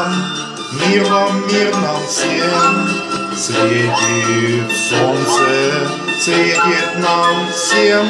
мир нам всем. Светит солнце, светит нам всем.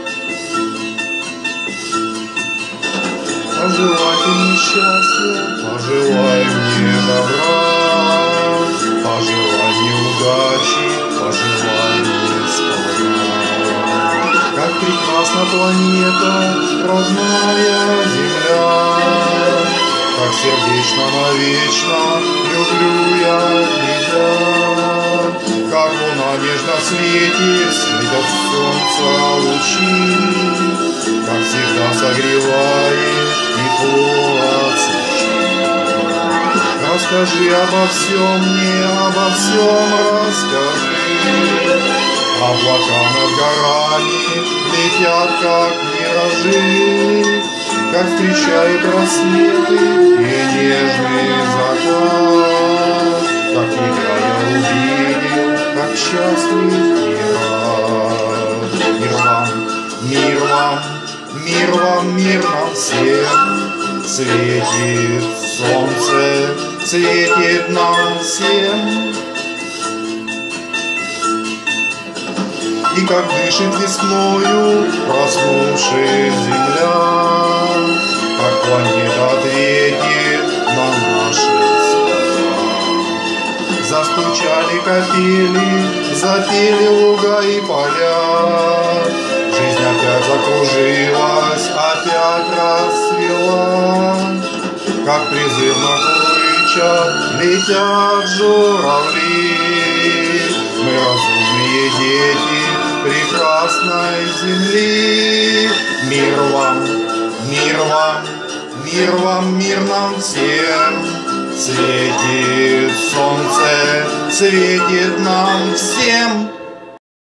Пожелай мне счастья, пожелай мне добра, пожелай мне удачи, пожелай мне сполна. Как прекрасна планета, родная Земля, как сердечно навечно люблю я тебя. Как луна нежно светит, светят солнца лучи, как всегда согревает тепло от свечи. Расскажи обо всем мне, обо всем расскажи. Облака над горами летят, как миражи, как встречают рассветы и нежный закат. Как тебя я увидел, как счастлив и рад. Мир вам, мир вам, мир вам, мир нам всем. Светит солнце, светит нам всем. И как дышит весною проснувшись земля, как планета ответит на наши слова. Застучали капели, запели луга и поля. Жизнь опять закружилась, опять расцвела. Как призывно кричат, летят журавли. Мы разумные дети прекрасной земли. Мир вам, мир вам, мир вам, мир нам всем. Светит солнце, светит нам всем.